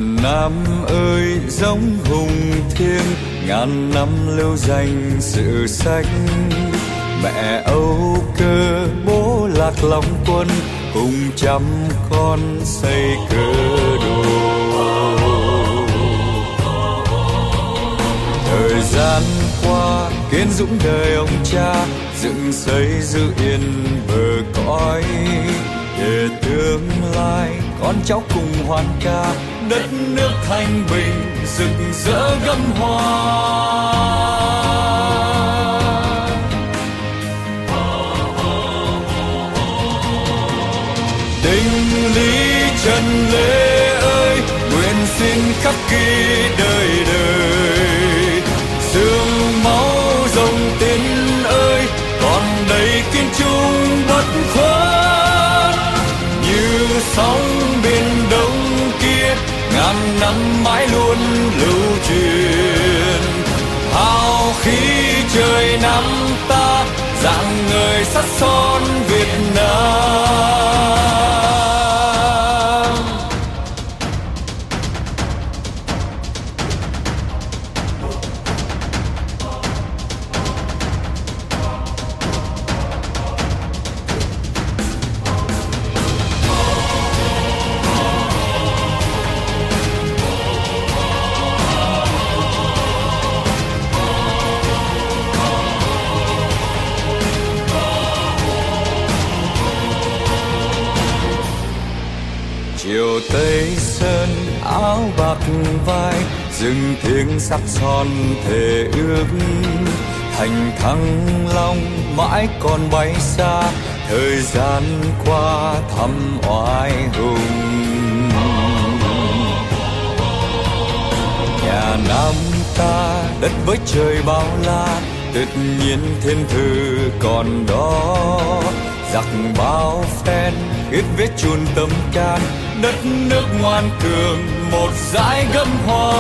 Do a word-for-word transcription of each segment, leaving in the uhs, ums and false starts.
Nam ơi giống hùng thiêng, ngàn năm lưu danh sự sách. Mẹ Âu Cơ bố Lạc Long Quân, cùng trăm con xây cơ đồ. Thời gian qua Kiên Dũng đời ông cha, dựng xây giữ yên bờ cõi. Để tương lai con cháu cùng hoan ca, đất nước thanh bình rực rỡ gấm hoa. Tình lý Trần Lê ơi, nguyện xin khắc ghi đời đời. Sương máu dòng Tiến ơi, còn đầy kiên trung bất khuất. Như sóng biển đông kia, ngàn năm mãi luôn lưu truyền. Hào khí trời Nam ta, rạng ngời sắt son Việt Nam. Chiều Tây Sơn áo bạc vai, rừng thiêng sắc son thề ước. Thành Thăng Long mãi còn bay xa, thời gian qua thăm oai hùng. Nhà Nam ta đất với trời bao la, tự nhiên thiên thư còn đó. Giặc bao phen huyết viết chôn tâm can, đất nước ngoan cường một dải gấm hoa.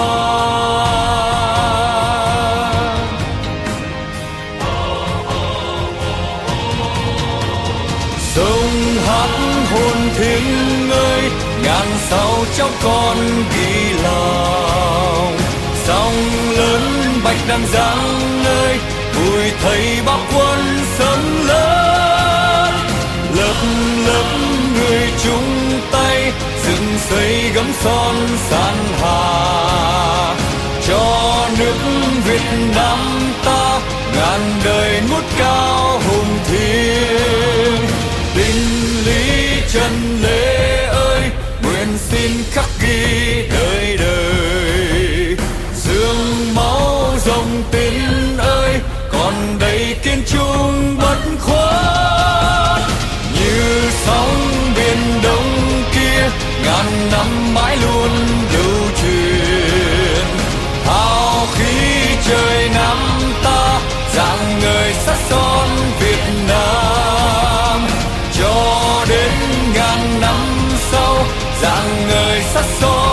Sông hát hồn thiêng ơi, ngàn sao cháu con ghi lòng. Sông lớn bạch đằng giang ơi, vui thấy bác quân sớm lớn. Lớp lớp người chung tay, dựng xây gấm son san hà. Cho nước Việt Nam ta, ngàn đời ngút cao hùng thiêng. Tình lý Trần Lê ơi, nguyện xin khắc ghi đời đời. Dương máu dòng Tiến ơi, còn đầy kiên trung bất khuất. Như sóng biển đông kia, ngàn năm mãi luôn lưu truyền. Hào khí trời Nam ta, rạng ngời sắc son Việt Nam. Cho đến ngàn năm sau, rạng ngời sắc son